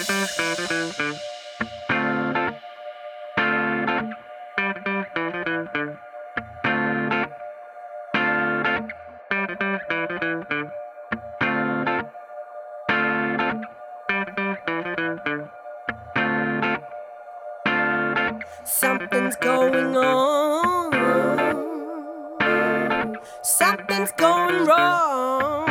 Something's going on. Something's going wrong.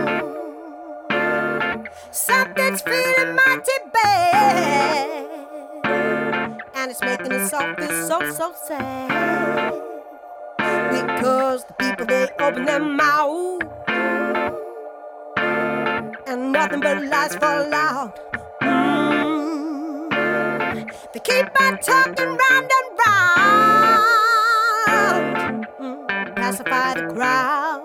Something's feeling mighty bad, and it's making us all feel so sad. Because the people, they open their mouth, and nothing but lies fall out. They keep on talking round and round, pacify the crowd.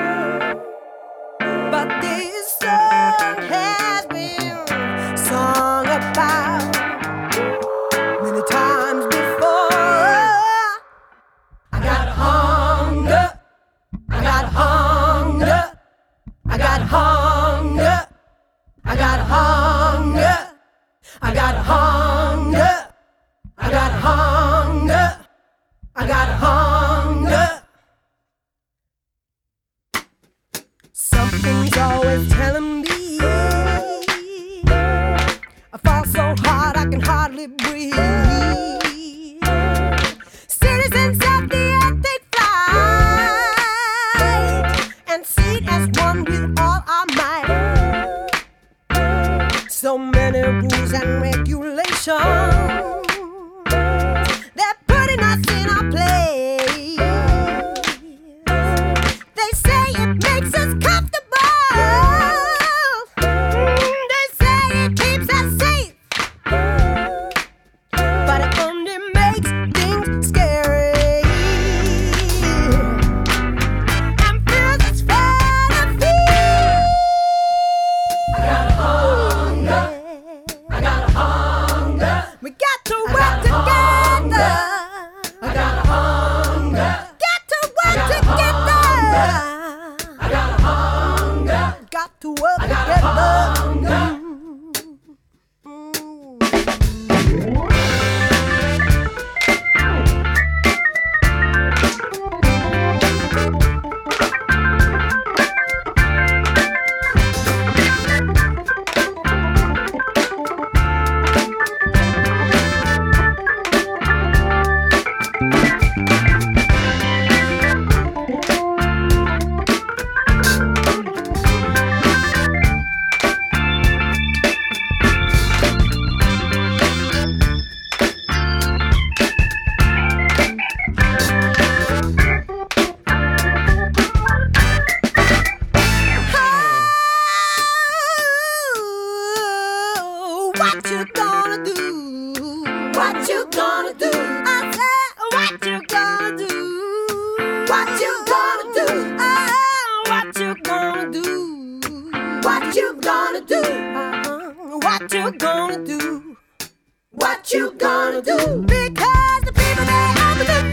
But this song has been sung about many times before. I got hunger, I got hunger, I got hunger, I got hunger, I got hunger. I got hunger, I got hunger. Something's always telling me I fall so hard I can hardly breathe. Citizens of the earth, they fly and see it as one with all our might. So many rules and regulations, us in our place. They say it makes us comfortable. They say it keeps us safe, but it only makes things scary and fills us full of fear. I got hunger, I got hunger. We got to work together. I got hunger. Got to work together. I got hunger. Got to work together. What you gonna do? What you gonna do? I said, what you gonna do? What you gonna do? What you gonna do? What you gonna do? What you gonna do? What you gonna do? Because the people, they open their